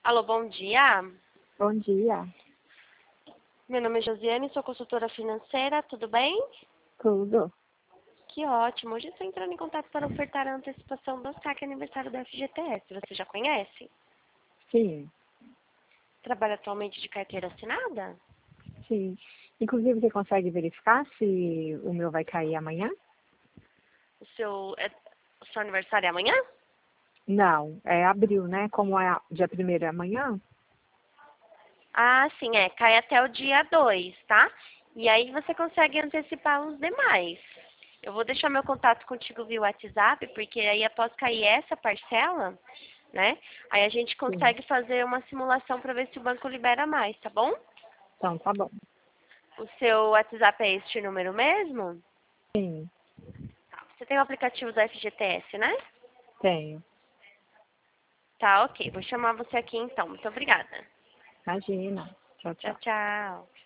Alô, bom dia. Bom dia. Meu nome é Josiane, sou consultora financeira, tudo bem? Tudo? Que ótimo. Hoje estou entrando em contato para ofertar a antecipação do saque aniversário da FGTS. Você já conhece? Sim, Trabalha atualmente de carteira assinada? sim. Inclusive, você consegue verificar se o meu vai cair amanhã? O seu aniversário é amanhã? Não, é abril, né? Como é dia 1º é amanhã? Ah, sim, cai até o dia 2, tá? E aí você consegue antecipar os demais. Eu vou deixar meu contato contigo via WhatsApp, porque aí após cair essa parcela, né? Aí a gente Sim. consegue fazer uma simulação para ver se o banco libera mais, tá bom? Então, tá bom. O seu WhatsApp é este número mesmo? Sim, Você tem o aplicativo do FGTS, né? tenho. Tá, ok. Vou chamar você aqui então. Muito obrigada. Imagina. Tchau, Tchau, tchau. tchau.